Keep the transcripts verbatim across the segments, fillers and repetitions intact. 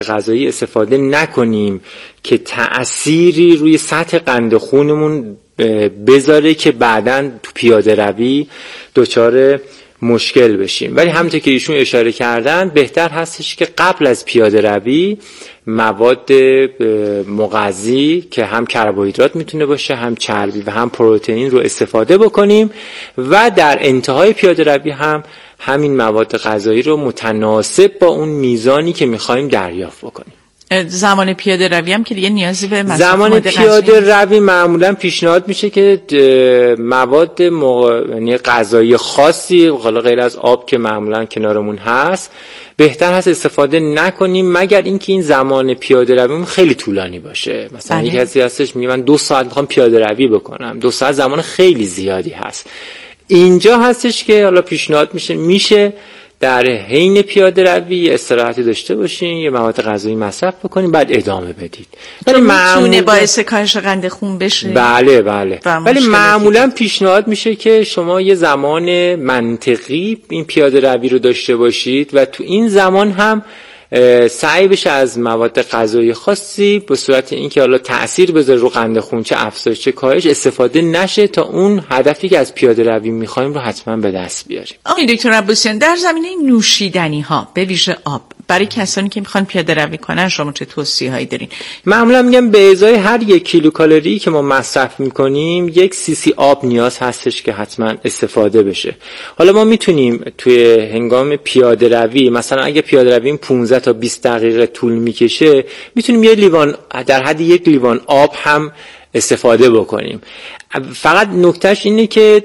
غذایی استفاده نکنیم که تأثیری روی سطح قند خونمون بذاره که بعداً تو پیاده روی دچار مشکل بشیم. ولی همونطور که ایشون اشاره کردن بهتر هستش که قبل از پیاده روی مواد مغذی که هم کربوهیدرات میتونه باشه، هم چربی و هم پروتئین رو استفاده بکنیم و در انتهای پیاده روی هم همین مواد غذایی رو متناسب با اون میزانی که میخوایم دریافت بکنیم. زمان پیاده روی هم که دیگه نیازی به مصرف زمان پیاده روی معمولا پیشنهاد میشه که مواد مغ... یعنی غذایی خاصی حالا غیر از آب که معمولا کنارمون هست بهتر هست استفاده نکنیم، مگر اینکه این زمان پیاده روی خیلی طولانی باشه. مثلا بله. یک کسی هستش میگه من دو ساعت میخوام پیاده روی بکنم، دو ساعت زمان خیلی زیادی هست. اینجا هستش که حالا پیشنهاد میشه میشه در حین پیاده روی استراحتی داشته باشین، یه مواد غذایی مصرف بکنین بعد ادامه بدید. ولی میتونه باعث کاهش قند خون بشه. بله بله. ولی معمولا پیشنهاد میشه که شما یه زمان منطقی این پیاده روی رو داشته باشید و تو این زمان هم سعی بشه از مواد غذایی خاصی به صورت اینکه حالا تأثیر بذاره رو قند خون، چه افزایش چه کاهش، استفاده نشه تا اون هدفی که از پیاده روی میخوایم رو حتما به دست بیاریم. آقای دکتر عباسیان، در زمینه نوشیدنی ها به ویژه آب برای کسانی که میخوان پیاده روی کنن شما چه توصیه هایی دارین؟ معمولا میگم به ازای هر یک کیلوکالری که ما مصرف میکنیم یک سی سی آب نیاز هستش که حتما استفاده بشه. حالا ما میتونیم توی هنگام پیاده روی مثلا اگه پیاده روی پانزده تا بیست دقیقه طول میکشه میتونیم یه لیوان در حد یک لیوان آب هم استفاده بکنیم. فقط نکتهش اینه که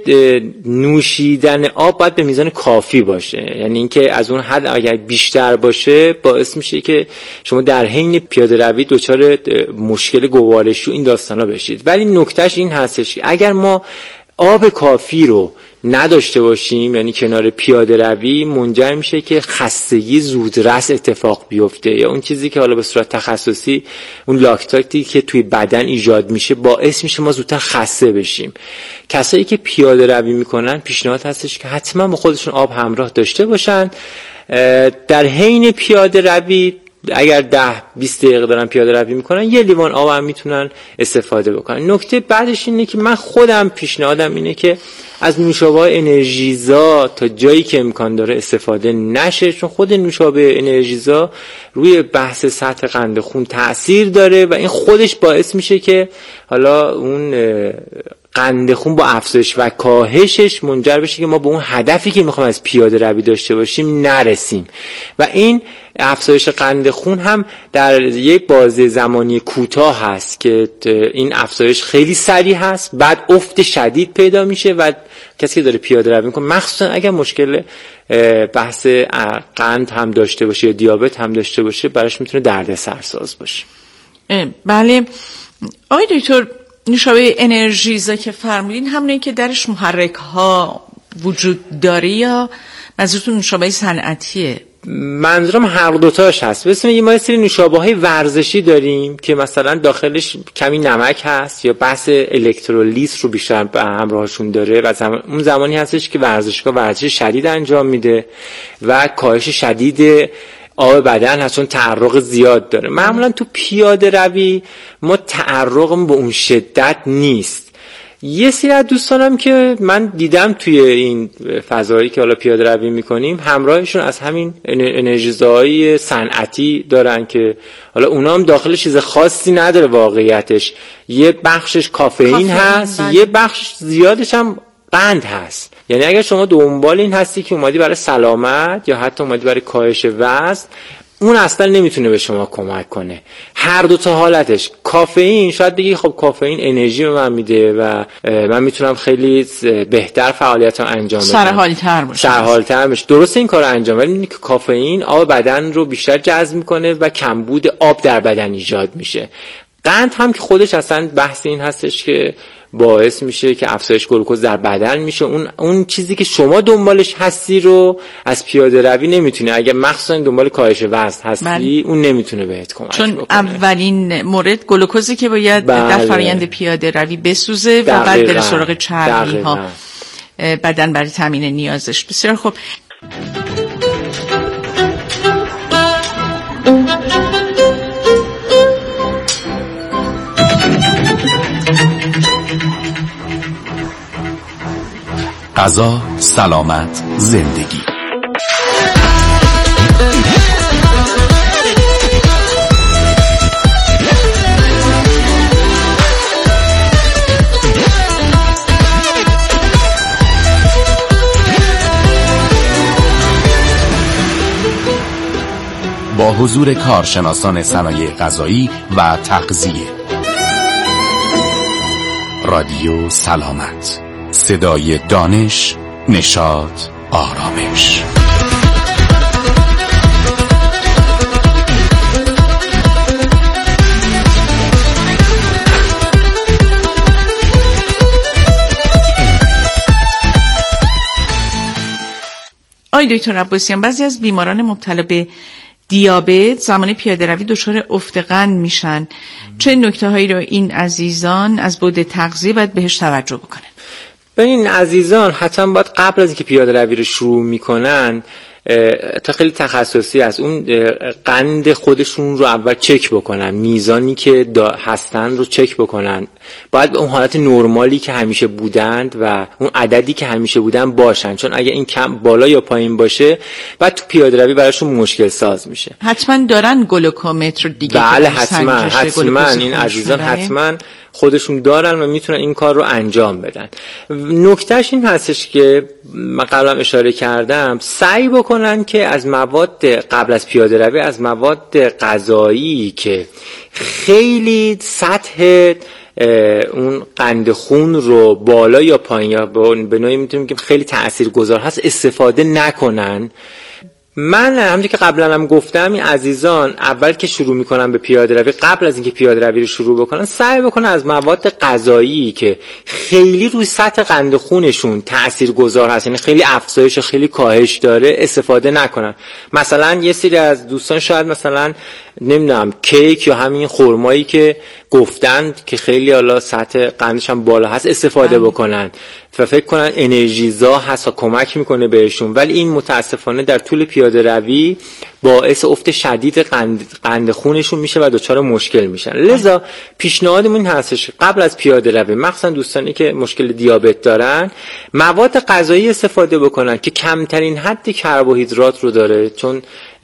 نوشیدن آب باید به میزان کافی باشه، یعنی اینکه از اون حد اگر بیشتر باشه باعث میشه که شما در حین پیاده روی دچار مشکل گوارشی و این داستانا بشید. ولی نکتهش این هستش که اگر ما آب کافی رو نداشته باشیم، یعنی کنار پیاده روی، منجر میشه که خستگی زودرس اتفاق بیفته یا اون چیزی که حالا به صورت تخصصی اون لاکتاتی که توی بدن ایجاد میشه باعث میشه ما زودتر خسته بشیم. کسایی که پیاده روی میکنن پیشنهاد هستش که حتما با خودشون آب همراه داشته باشن. در حین پیاده روی اگر ده بیست دقیقه دارن پیاده روی میکنن یه لیوان آب هم میتونن استفاده بکنن. نکته بعدش اینه که من خودم پیشنهادم اینه که از نوشابه انرژیزا تا جایی که امکان داره استفاده نشه، چون خود نوشابه انرژیزا روی بحث سطح قند خون تأثیر داره و این خودش باعث میشه که حالا اون قند خون با افزایش و کاهشش منجر بشه که ما به اون هدفی که میخوایم از پیاده روی داشته باشیم نرسیم و این افزایش قند خون هم در یک بازه زمانی کوتاه هست که این افزایش خیلی سریع هست، بعد افت شدید پیدا میشه و کسی که داره پیاده روی میکنه مخصوصا اگر مشکل بحث قند هم داشته باشه یا دیابت هم داشته باشه براش میتونه دردسرساز باشه. بله آقای دکتر، نوشابه انرژیزا که فرمودین همونه که درش محرک ها وجود داره یا منظورتون نوشابه صنعتیه؟ منظورم هر دوتاش هست. مثلا ما یه سری نوشابه های ورزشی داریم که مثلا داخلش کمی نمک هست یا بحث الکترولیت رو بیشتر به همراهشون داره و زمان اون زمانی هستش که ورزشگاه ورزش شدید انجام میده و کاهش شدید آب بدن هست، چون تعرق زیاد داره. معمولا تو پیاده روی ما تعرقم به اون شدت نیست. یه سری از دوستانم که من دیدم توی این فضایی که حالا پیاده روی میکنیم همراهشون از همین انرژیزاهای صنعتی دارن که حالا اونا هم داخل چیز خاصی نداره واقعیتش، یه بخشش کافئین هست بند. یه بخش زیادش هم قند هست. یعنی اگر شما دنبال این هستی که اومدی برای سلامت یا حتی اومدی برای کاهش وزن، اون اصلا نمیتونه به شما کمک کنه. هر دو تا حالتش، کافئین شاید بگی خب کافئین انرژی به من میده و من میتونم خیلی بهتر فعالیتم انجام بدم، سرحال‌تر باشم سرحال‌تر بشم. درسته این کارو انجام بدم، ولی کافئین آب بدن رو بیشتر جذب میکنه و کمبود آب در بدن ایجاد میشه. قند هم که خودش اصلا بحث این هستش که باعث میشه که افزایش گلوکوز در بدن میشه. اون اون چیزی که شما دنبالش هستی رو از پیاده روی نمیتونه، اگر مخصوصا دنبال کاهش وزن هستی بله. اون نمیتونه بهت کمک چون بکنه. اولین مورد گلوکوزی که باید بله. در فرآیند پیاده روی بسوزه و بعد بره سراغ چربی ها بدن برای تامین نیازش. بسیار خوب. غذا، سلامت، زندگی. با حضور کارشناسان صنایع غذایی و تغذیه. رادیو سلامت، صدای دانش، نشاط، آرامش. آقای دکتر عباسیان، بعضی از بیماران مبتلا به دیابت زمان پیاده روی دچار افت قند میشن. چه نکته هایی رو این عزیزان از بعد تغذیه باید بهش توجه بکنن؟ ببین عزیزان حتما باید قبل از اینکه پیاده روی رو شروع میکنن تا خیلی تخصصی است اون قند خودشون رو اول چک بکنن، میزانی که هستن رو چک بکنن، باید اون حالت نرمالی که همیشه بودند و اون عددی که همیشه بودن باشن، چون اگه این کم بالا یا پایین باشه بعد تو پیاده روی براشون مشکل ساز میشه. حتما دارن گلوکومتر دیگه؟ بله حتما حتما این عزیزان حتما خودشون دارن و میتونن این کار رو انجام بدن. نکتهش این هستش که من قبلا اشاره کردم، سعی بکنن که از مواد قبل از پیاده روی از مواد غذایی که خیلی سطح اون قند خون رو بالا یا پایین یا به نوعی میتونیم که خیلی تاثیرگذار هست استفاده نکنن. من همونجوری که قبلا هم گفتم این عزیزان اول که شروع میکنن به پیاده روی، قبل از اینکه پیاده روی رو شروع بکنن سعی بکنن از مواد غذایی که خیلی روی سطح قند خونشون تاثیرگذار هست، یعنی خیلی افزایش و خیلی کاهش داره، استفاده نکنن. مثلا یه سری از دوستان شاید مثلا نمیدونم کیک یا همین خرمایی که گفتند که خیلی حالا سطح قندش هم بالا هست استفاده بکنن و فکر کنن انرژیزا هست و کمک میکنه بهشون، ولی این متاسفانه در طول پیاده روی باعث افت شدید قند, قند خونشون میشه و دچار مشکل میشن. لذا پیشنهادمون این هستش قبل از پیاده روی، مخصوصا دوستانی که مشکل دیابت دارن، مواد غذایی استفاده بکنن که کمترین حد کربوهیدرات رو داره، چون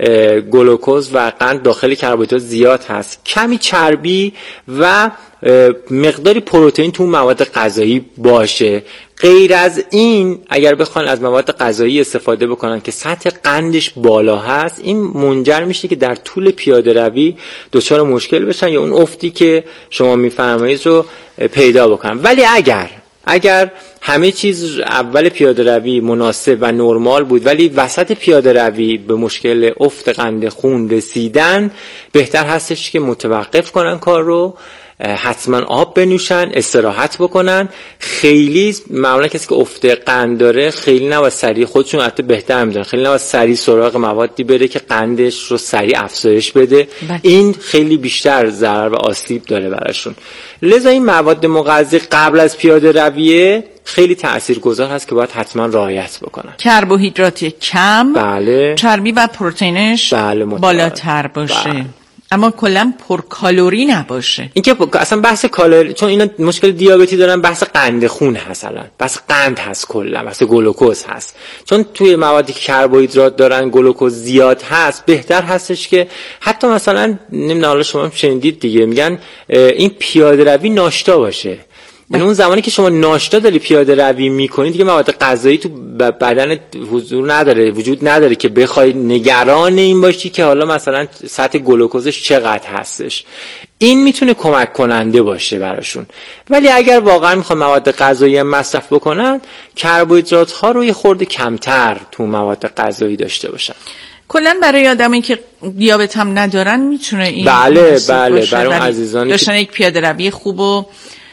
گلوکوز و قند داخل کربوهیدرات زیاد هست، کمی چربی و مقداری پروتئین تو مواد غذایی باشه. غیر از این اگر بخوان از مواد غذایی استفاده بکنن که سطح قندش بالا هست، این منجر میشه که در طول پیاده روی دچار مشکل بشن یا اون افتی که شما میفرمایید رو پیدا بکنن. ولی اگر اگر همه چیز اول پیاده روی مناسب و نرمال بود ولی وسط پیاده روی به مشکل افت قند خون رسیدن، بهتر هستش که متوقف کنن کار رو، حتما آب بنوشن، استراحت بکنن. خیلی معمولا کسی که افت قند داره خیلی نباید سریع خودشون حتی بهتر میدونن خیلی نباید سریع سراغ موادی بره که قندش رو سریع افزایش بده، این خیلی بیشتر ضرر و آسیب داره براشون. لذا این مواد مغذی قبل از پیاده رویه خیلی تاثیرگذار هست که باید حتما رعایت بکنن. کربوهیدرات کم، بله، چربی و پروتئینش بله بالاتر باشه، بله. اما کلا پرکالری نباشه. این که اصلا بحث کالری، چون اینا مشکل دیابتی دارن، بحث قند خون هست، الان بحث قند هست، کلا بحث گلوکوز هست. چون توی موادی که کربوهیدرات دارن گلوکوز زیاد هست، بهتر هستش که حتی مثلا نمیدونم حالا شما شنیدید دیگه میگن این پیاده روی ناشتا باشه. یعنی اون زمانی که شما ناشتا داری پیاده روی میکنی دیگه مواد غذایی تو بدن حضور نداره، وجود نداره که بخوای نگران این باشی که حالا مثلا سطح گلوکوزش چقدر هستش. این میتونه کمک کننده باشه براشون. ولی اگر واقعا میخوان مواد غذایی مصرف بکنن، کربوهیدرات ها رو یه خورده کمتر تو مواد غذایی داشته باشن. کلا برای آدمی که دیابت هم ندارن میتونه این بله بله برای اون عزیزانی داشتن یک پیاده روی خوب و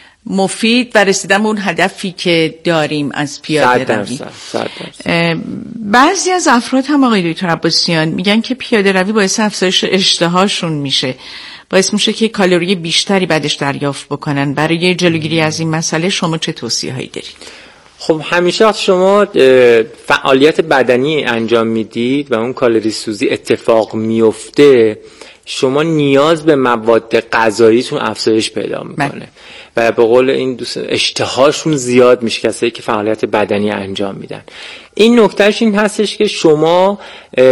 مفید و رسیدن به اون هدفی که داریم از پیاده روی. بعضی از افراد هم آقای دکتر عباسیان میگن که پیاده روی باعث افزایش اشتهاشون میشه، باعث میشه که کالری بیشتری بعدش دریافت بکنن. برای جلوگیری از این مسئله شما چه توصیه‌هایی دارید؟ خب همیشه وقتی شما فعالیت بدنی انجام میدید و اون کالری سوزی اتفاق میفته، شما نیاز به مواد غذاییتون افزایش پیدا میکنه و به قول این دوست اشتهاشون زیاد میشه، کسایی که فعالیت بدنی انجام میدن. این نکتهش این هستش که شما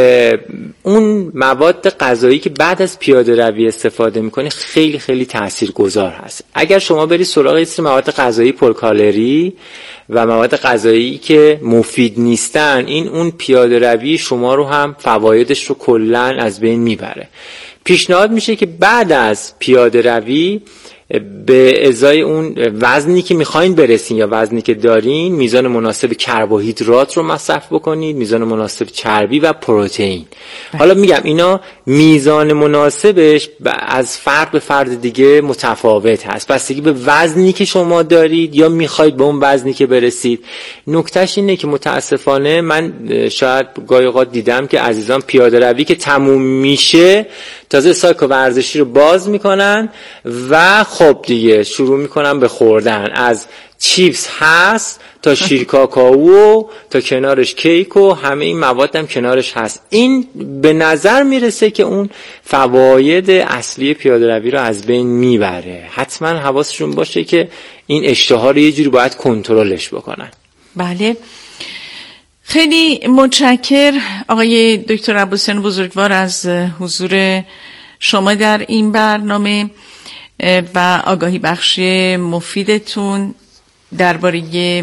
اون مواد غذایی که بعد از پیاده روی استفاده میکنی خیلی خیلی تاثیرگذار هست. اگر شما بری سراغ یه سری مواد غذایی پرکالری و مواد غذایی که مفید نیستن، این اون پیاده روی شما رو هم فوایدش رو کلن از بین میبره. پیشنهاد میشه که بعد از پیاده روی به ازای اون وزنی که میخواین برسین یا وزنی که دارین، میزان مناسب کربوهیدرات رو مصرف بکنید، میزان مناسب چربی و پروتئین. حالا میگم اینا میزان مناسبش از فرد به فرد دیگه متفاوت هست، بستگی به وزنی که شما دارید یا میخواید به اون وزنی که برسید. نکتهش اینه که متاسفانه من شاید گاهی اوقات دیدم که عزیزان پیاده روی که تموم میشه تازه سایکل ورزشی رو باز میکنن و خب دیگه شروع میکنن به خوردن، از چیپس هست تا شیر کاکائو تا کنارش کیک و همه این مواد هم کنارش هست. این به نظر میرسه که اون فواید اصلی پیاده روی رو از بین میبره. حتما حواسشون باشه که این اشتها رو یه جوری باید کنترلش بکنن. بله، خیلی متشکر آقای دکتر عباسیان بزرگوار از حضور شما در این برنامه و آگاهی بخشی مفیدتون درباره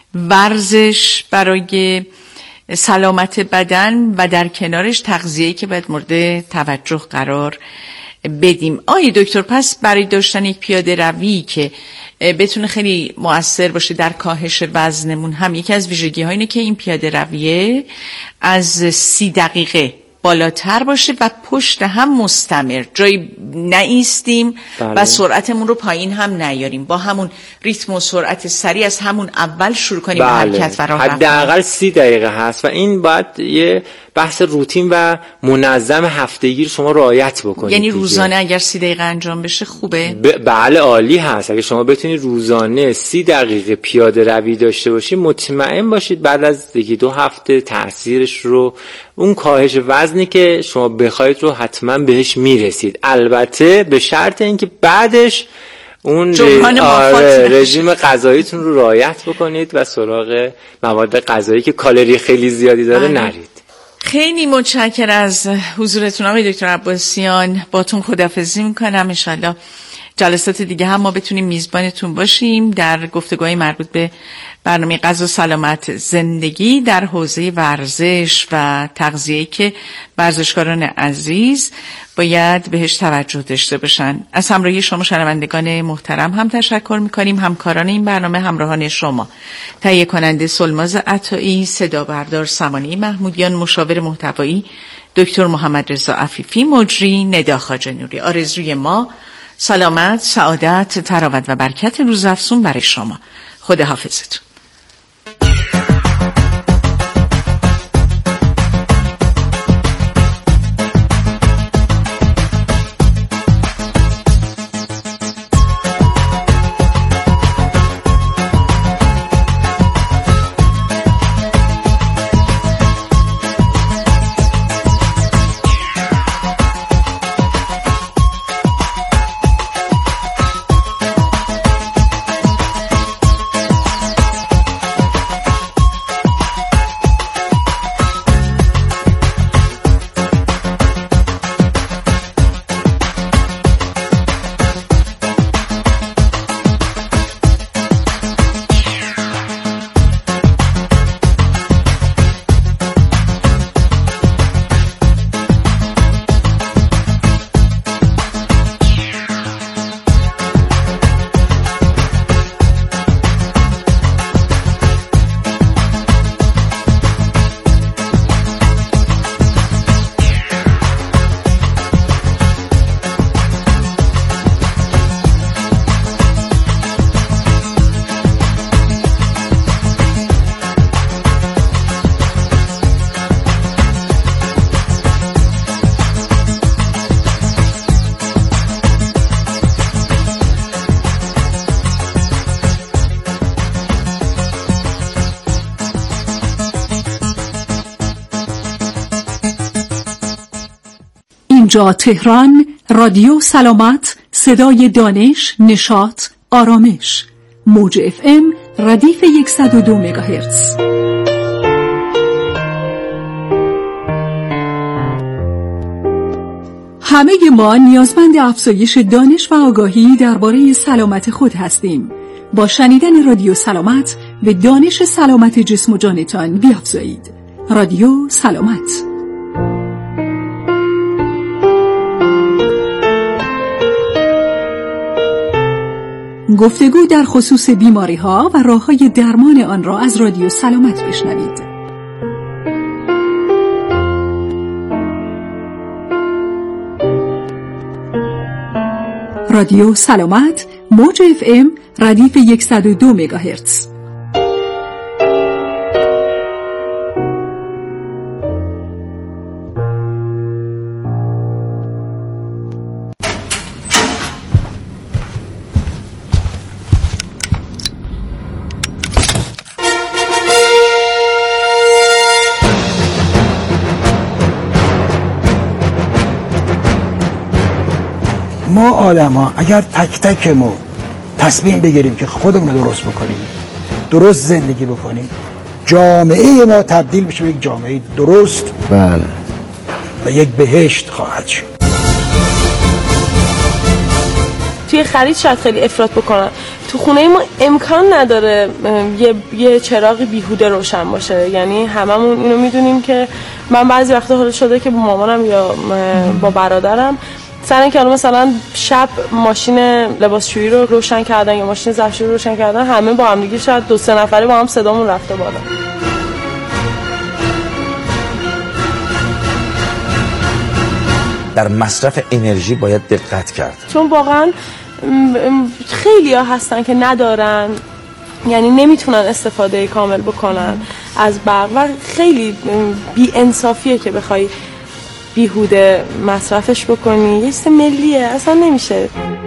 ورزش برای سلامت بدن و در کنارش تغذیه‌ای که باید مورد توجه قرار بدیم. آقای دکتر، پس برای داشتن یک پیاده روی که بتونه خیلی مؤثر باشه در کاهش وزنمون، هم یکی از ویژگی‌ها اینه که این پیاده رویه از سی دقیقه بالاتر باشه و پشت هم مستمر، جایی نایستیم بله. و سرعتمون رو پایین هم نیاریم، با همون ریتم و سرعت سریع از همون اول شروع کنیم به بله. حرکت و راه رفتن. حداقل سی دقیقه هست و این باید یه بحث روتین و منظم هفتگی رو شما رعایت بکنید. یعنی روزانه اگر سی دقیقه انجام بشه خوبه؟ ب- بله عالی هست. اگه شما بتونید روزانه سی دقیقه پیاده روی داشته باشید، مطمئن باشید بعد از دیگه دو هفته تاثیرش رو، اون کاهش وزنی که شما بخواید رو حتما بهش میرسید. البته به شرط اینکه بعدش اون آره رژیم غذاییتون رو رعایت بکنید و سراغ مواد غذایی که کالری خیلی زیادی داره آره. نرید. خیلی متشکر از حضورتون آقای دکتر عباسیان. باتون خداحافظی میکنم. ان شاءالله جلسات دیگه هم ما بتونیم میزبانتون باشیم در گفتگوهای مربوط به برنامه غذا سلامت زندگی در حوزه ورزش و تغذیه که ورزشکاران عزیز باید بهش توجه داشته باشن. از همراهی شما شنوندگان محترم هم تشکر میکنیم. همکاران این برنامه همراهان شما: تهیه کننده سلماز عطایی، صدا بردار سمانی محمودیان، مشاور محتوایی دکتر محمد رضا عفیفی، مجری ندا خواجه نوری. آرزوی ما سلامت، سعادت، تراوت و برکت روزافزون برای شما. خدا حافظتون. اینجا تهران، رادیو سلامت، صدای دانش، نشاط، آرامش. موج اف ام ردیف صد و دو مگاهرتز. همه ما نیازمند افزایش دانش و آگاهی درباره سلامت خود هستیم. با شنیدن رادیو سلامت به دانش سلامت جسم و جانتان بیافزایید. رادیو سلامت. گفتگو در خصوص بیماری ها و راه های درمان آن را از رادیو سلامت بشنوید. رادیو سلامت، موج اف ام ردیف صد و دو مگاهرتز. ما آدم ها اگر تک تکمون تصمیم بگیریم که خودمون رو درست بکنیم، درست زندگی بکنیم، جامعه ما تبدیل بشه به یک جامعه درست بله و یک بهشت خواهد شد. توی خرید شاید خیلی افراط بکنن. تو خونه ما امکان نداره یه یه چراغ بیهوده روشن باشه. یعنی هممون اینو میدونیم که من بعضی وقتا حالا شده که با مامانم یا با برادرم سرن که مثلا شب ماشین لباسشویی رو روشن کردن یا ماشین ظرفشویی رو روشن کردن، همه با هم دیگه شاید دو سه نفره با هم صدامون رفته بالا. در مصرف انرژی باید دقت کرد، چون واقعا خیلی ها هستن که ندارن، یعنی نمیتونن استفاده کامل بکنن از برق و خیلی بی انصافیه که بخوای بیهوده مصرفش بکنی. یه چیز ملیه، اصلا نمیشه.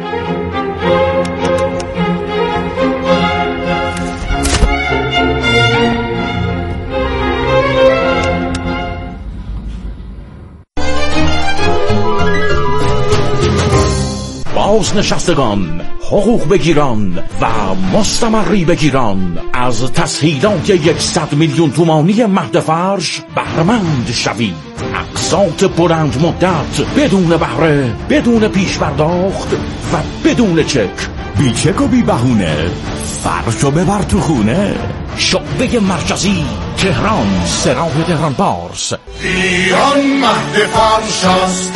بازنشستگان، حقوق بگیران و مستمری بگیران از تسهیلات صد میلیون تومانی مهد فرش بهره‌مند شوید. اقساط بلند مدت بدون بهره، بدون پیش پرداخت و بدون چک. بی چک و بی بهونه، فرشو ببر تو خونه. شعبه مرکزی تهران، سراح تهران پارس. ایران مهد فرش است.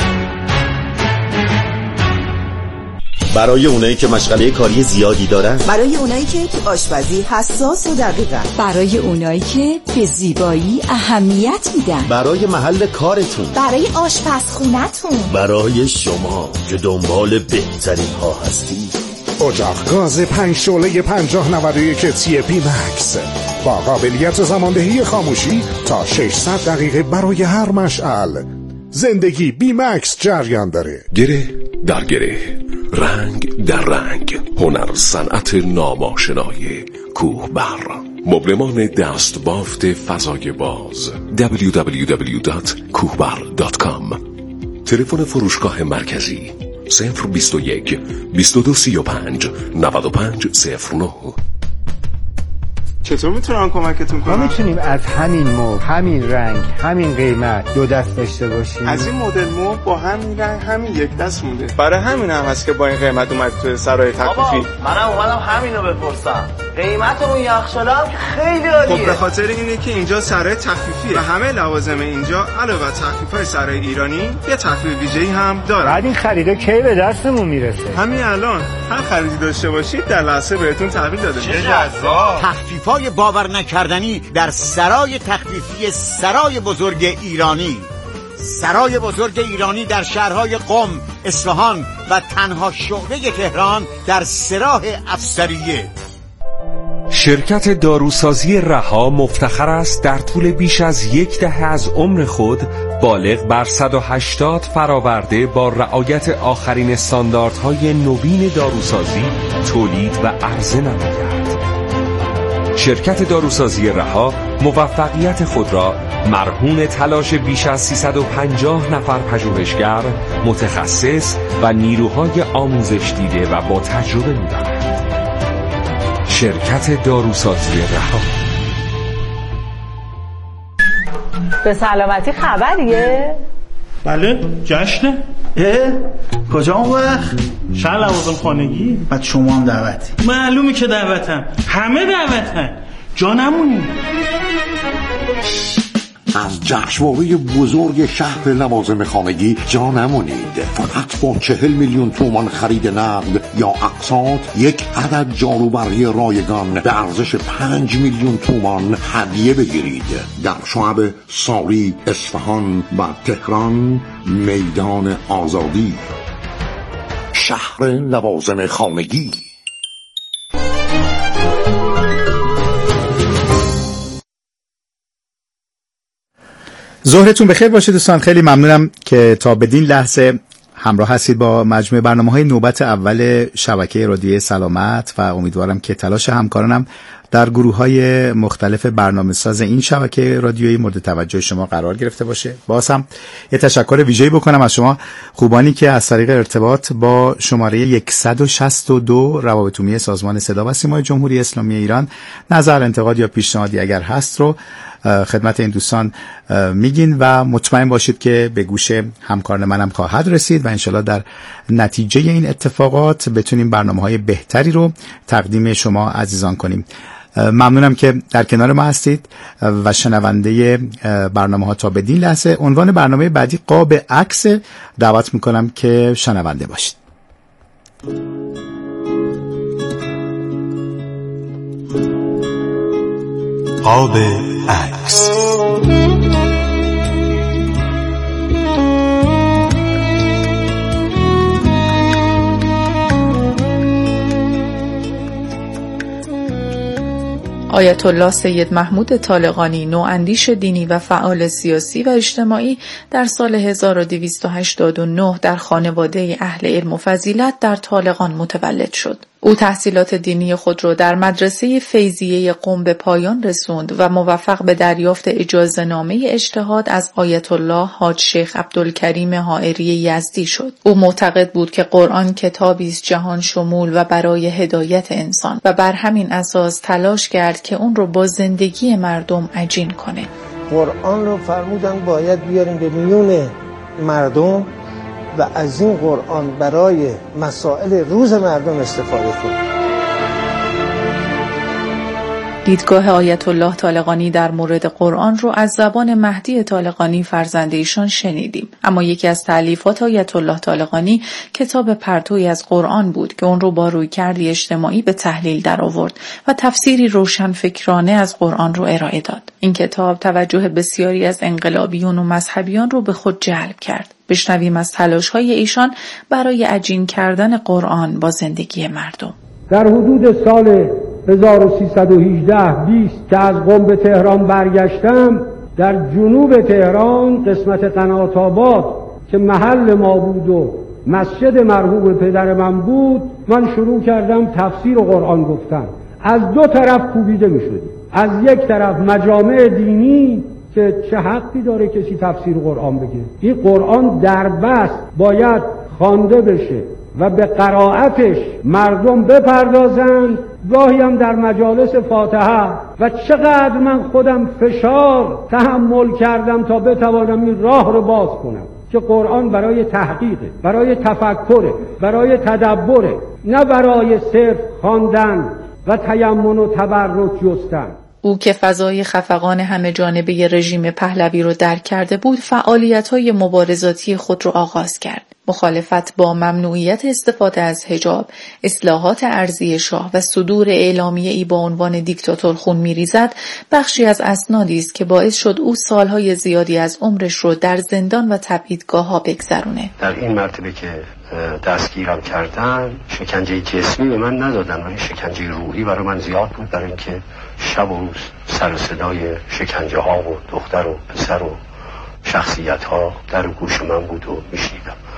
برای اونایی که مشغله کاری زیادی دارن، برای اونایی که تو آشپزی حساس و دقیقن، برای اونایی که به زیبایی اهمیت میدن، برای محل کارتون، برای آشپزخونتون، برای شما که دنبال بهترین ها هستید. اجاق گاز پنج شعله پنجاه نود و یک تی پی مکس با قابلیت زماندهی خاموشی تا ششصد دقیقه برای هر مشعل. زندگی بی مکس جریان داره. گره در گره، رنگ در رنگ، هنر صنعت ناماشنای کوهبر. مبلمان دست بافت فضای باز دبلیو دبلیو دبلیو دات کوهبر دات کام. تلفن فروشگاه مرکزی صفر بیست و یک بیست و دو سی و پنج نود و پنج صفر نه. چطور میتونم کمکتون کنم؟ ما میتونیم از همین مبل، همین رنگ، همین قیمت دو دست داشته باشیم. از این مدل مبل با همین رنگ همین یک دست مونده. برای همین هم هست که با این قیمت اومد تو سرای تخفیفی. منم اومدم همینو بپرسم. قیمت اون یخچاله هم خیلی عالیه. خب به خاطر اینه که اینجا سرای تخفیفیه و همه لوازم اینجا علاوه بر تخفیف‌های سرای ایرانی یه تخفیف ویژه‌ای هم داره. بعد این خریدا کی به دستمون میرسه؟ همین الان هر خریدی داشته باشید در لحظه بهتون تحویل داده میشه. چه جذاب. تخفیف‌های باور نکردنی در سرای تخفیفی سرای بزرگ ایرانی. سرای بزرگ ایرانی در شهرهای قم، اصفهان و تنها شعبه تهران در سراح افسریه. شرکت داروسازی رها مفتخر است در طول بیش از یک دهه از عمر خود بالغ بر صد و هشتاد فراورده با رعایت آخرین استانداردهای نوین داروسازی تولید و عرضه نماید. شرکت داروسازی رها موفقیت خود را مرهون تلاش بیش از سیصد و پنجاه نفر پژوهشگر، متخصص و نیروهای آموزش دیده و با تجربه می‌دانند. شرکت داروسازی رها. به سلامتی خبریه؟ بله جشنه. اه؟ کجا اون وقت؟ شهر لوازم خانگی. بعد شما هم دعوتی؟ معلومه که دعوتم، همه دعوتن، جا نمونی. از جشنواره بزرگ شهر لوازم خانگی جا نمونید. فقط با چهل میلیون تومان خرید نقد یا اقساط یک عدد جاروبرقی رایگان به ارزش پنج میلیون تومان هدیه بگیرید. در شعب ساری، اصفهان و تهران، میدان آزادی. شهر لوازم خانگی. ظهرتون بخیر باشه دوستان. خیلی ممنونم که تا بدین لحظه همراه هستید با مجموعه برنامه‌های نوبت اول شبکه رادیوی سلامت و امیدوارم که تلاش همکارانم در گروه‌های مختلف برنامه‌ساز این شبکه رادیویی مورد توجه شما قرار گرفته باشه. باز هم یه تشکر ویژه‌ای بکنم از شما خوبانی که از طریق ارتباط با شماره صد و شصت و دو روابط عمومی سازمان صدا و سیمای جمهوری اسلامی ایران نظر، انتقاد یا پیشنهادی اگر هست رو خدمت این دوستان میگین و مطمئن باشید که به گوش همکاران منم خواهد رسید و انشالله در نتیجه این اتفاقات بتونیم برنامه‌های بهتری رو تقدیم شما عزیزان کنیم. ممنونم که در کنار ما هستید و شنونده برنامه ها تا بدین لحظه. عنوان برنامه بعدی قاب عکس، دعوت میکنم که شنونده باشید. قاب عکس. آیت الله سید محمود طالقانی، نواندیش دینی و فعال سیاسی و اجتماعی، در سال هزار و دویست و هشتاد و نه در خانواده اهل علم و فضیلت در طالقان متولد شد. او تحصیلات دینی خود را در مدرسه فیضیه قم به پایان رسوند و موفق به دریافت اجازه‌نامه اجتهاد از آیت الله حاج شیخ عبدالکریم حائری یزدی شد. او معتقد بود که قرآن کتابی است جهان شمول و برای هدایت انسان و بر همین اساس تلاش کرد که اون رو با زندگی مردم عجین کنه. قرآن رو فرمودن باید بیاریم به میون مردم و از این قرآن برای مسائل روز مردم استفاده کنیم. دیدگاه آیت الله طالقانی در مورد قرآن رو از زبان مهدی طالقانی فرزند ایشان شنیدیم. اما یکی از تألیفات آیت الله طالقانی کتاب پرتویی از قرآن بود که اون رو با رویکردی اجتماعی به تحلیل در آورد و تفسیری روشنفکرانه از قرآن رو ارائه داد. این کتاب توجه بسیاری از انقلابیون و مذهبیان رو به خود جلب کرد. بشنویم از تلاش‌های ایشان برای عجین کردن قرآن با زندگی مردم. در حدود سال هزار و سیصد و هجده بیست که از قم به تهران برگشتم، در جنوب تهران قسمت قنات آباد که محل ما بود و مسجد مرحوم پدر من بود، من شروع کردم تفسیر قرآن گفتن. از دو طرف کوبیده می شد. از یک طرف مجامع دینی که چه حقی داره کسی تفسیر قرآن بگه، این قرآن در بست باید خوانده بشه و به قرائتش مردم بپردازند. گاهی هم در مجالس فاتحه و چقدر من خودم فشار تحمل کردم تا بتوانم این راه رو باز کنم که قرآن برای تحقیقه، برای تفکره، برای تدبره، نه برای صرف خواندن و تیمم و تبرک جستن. او که فضای خفقان همه جانبه رژیم پهلوی رو درک کرده بود، فعالیت‌های مبارزاتی خود را آغاز کرد. مخالفت با ممنوعیت استفاده از حجاب، اصلاحات ارضی شاه و صدور اعلامیه‌ای با عنوان دیکتاتور خون می‌ریزد، بخشی از اسنادی است که باعث شد او سالهای زیادی از عمرش رو در زندان و تبعیدگاه‌ها بگذرونه. در این مرتبه که دستگیرم کردن، شکنجه جسمی به من ندادن، ولی شکنجه روحی برای من زیاد بود، برای اینکه شب و روز سر صدای شکنجه ها و دختر و پسر و شخصیت ها در گوش من بود و میشنیدم.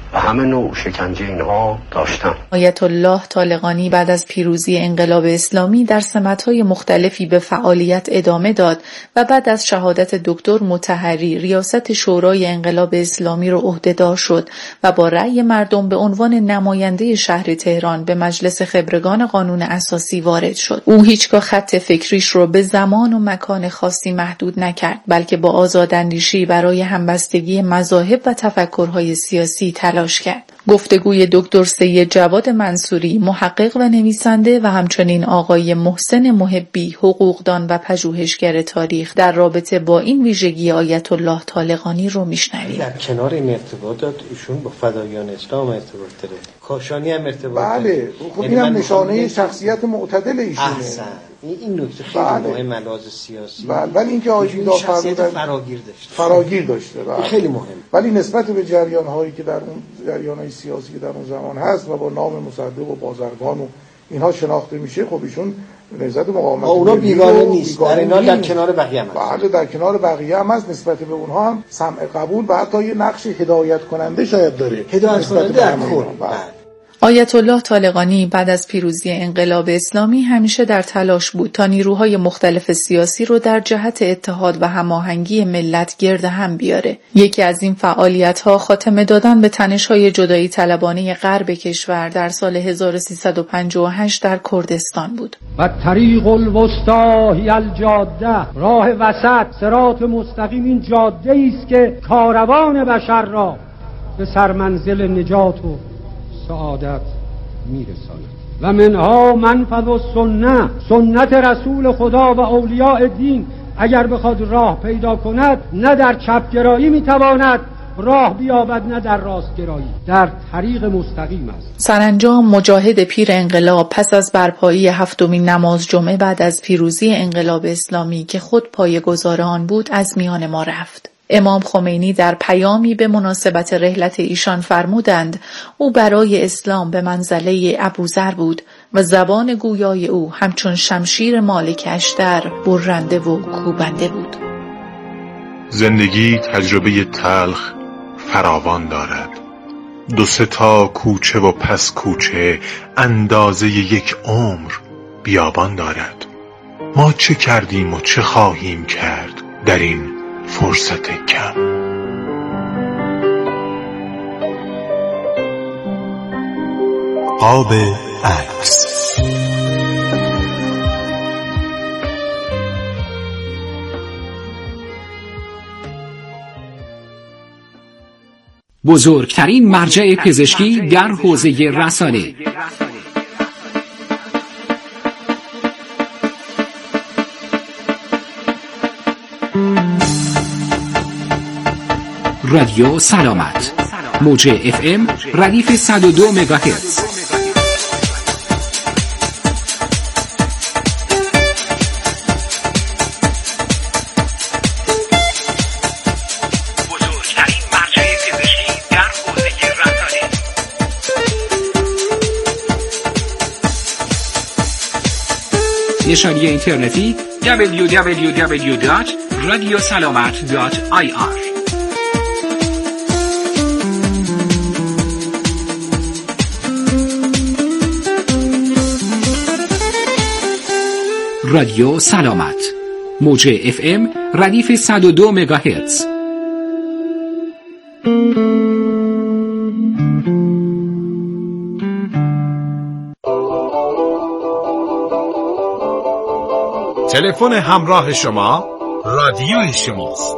و همه نوع شکنجه اینها داشتن. آیت الله طالقانی بعد از پیروزی انقلاب اسلامی در سمت‌های مختلفی به فعالیت ادامه داد و بعد از شهادت دکتر مطهری ریاست شورای انقلاب اسلامی را عهده‌دار شد و با رأی مردم به عنوان نماینده شهر تهران به مجلس خبرگان قانون اساسی وارد شد. او هیچگاه خط فکریش رو به زمان و مکان خاصی محدود نکرد، بلکه با آزاداندیشی برای همبستگی مذاهب و تفکرهای سیاسی تلاش کرد. گفتگوی دکتر سید جواد منصوری، محقق و نویسنده، و همچنین آقای محسن محبی، حقوقدان و پژوهشگر تاریخ، در رابطه با این ویژگی آیت الله طالقانی رو میشنویم. در کنار این ارتباطات ایشون با فدایان اسلام ارتباط داره، کاشانی هم ارتباط داره. بله، خب این هم نشانه شخصیت معتدل ایشونه. احسن. این نکته خیلی بله. مهم لحاظ سیاسی. بله، ولی اینکه آیت شخصیت فراگیر داشته. فراگیر داشته. بله. خیلی مهم. ولی نسبت به جریان هایی که در اون جریان سیاسی که در اون زمان هست و با نام مصدق و بازرگان و اینها شناخته میشه، خب ایشون نهضت مقاومت اونا بیگانه نیست، در اینا در کنار بقیه هم هست. بله، در کنار بقیه هم هست. نسبت به اونها هم سمع قبول و حتی یه نقش هدایت کننده شاید داره. هدایت کننده در کل. آیت الله طالقانی بعد از پیروزی انقلاب اسلامی همیشه در تلاش بود تا نیروهای مختلف سیاسی رو در جهت اتحاد و هماهنگی ملت گرد هم بیاره. یکی از این فعالیت‌ها خاتمه دادن به تنش‌های جدایی طلبانه غرب کشور در سال هزار و سیصد و پنجاه و هشت در کردستان بود. و طریق الوسطی هی الجاده، راه وسط، صراط مستقیم، این جاده است که کاروان بشر را به سرمنزل نجات و سعادت میرساند. و منها منفذ السنه، سنت رسول خدا و اولیاء دین اگر بخواد راه پیدا کند، نه در چپگرایی میتواند راه بیابد، نه در راستگرایی، در طریق مستقیم است. سرانجام مجاهد پیر انقلاب پس از برپایی هفتمین نماز جمعه بعد از پیروزی انقلاب اسلامی که خود پایه‌گذار آن بود از میان ما رفت. امام خمینی در پیامی به مناسبت رحلت ایشان فرمودند او برای اسلام به منزله ابوذر بود و زبان گویای او همچون شمشیر مالک اشتر برنده و کوبنده بود. زندگی تجربه تلخ فراوان دارد. دو سه تا کوچه و پس کوچه اندازه یک عمر بیابان دارد. ما چه کردیم و چه خواهیم کرد در این فرصت کم؟ قاب عکس. بزرگترین مرجع پزشکی در حوزه رسانه. رادیو سلامت، موج اف ام ردیف صد و دو مگاهرتز. بزرگترین مرجع پزشکی در حوزه رسانه. نشانی اینترنتی دبلیو دبلیو دبلیو دات رادیو سلامت دات آی آر. رادیو سلامت، موج اف ام ردیف صد و دو مگاهرتز. تلفن همراه شما رادیوی شماست.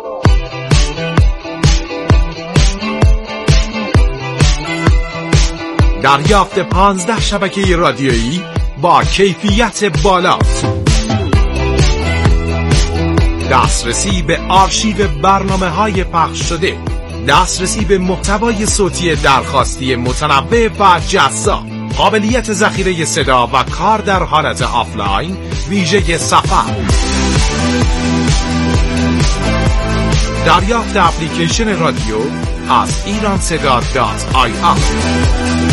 دریافت پانزده شبکه رادیویی با کیفیت بالا، دسترسی به آرشیو برنامه‌های پخش شده، دسترسی به محتوای صوتی درخواستی متنوع و جذاب، قابلیت ذخیره صدا و کار در حالت آفلاین ویژه سفر، دریافت اپلیکیشن رادیو از ایران صدا دات آی آر.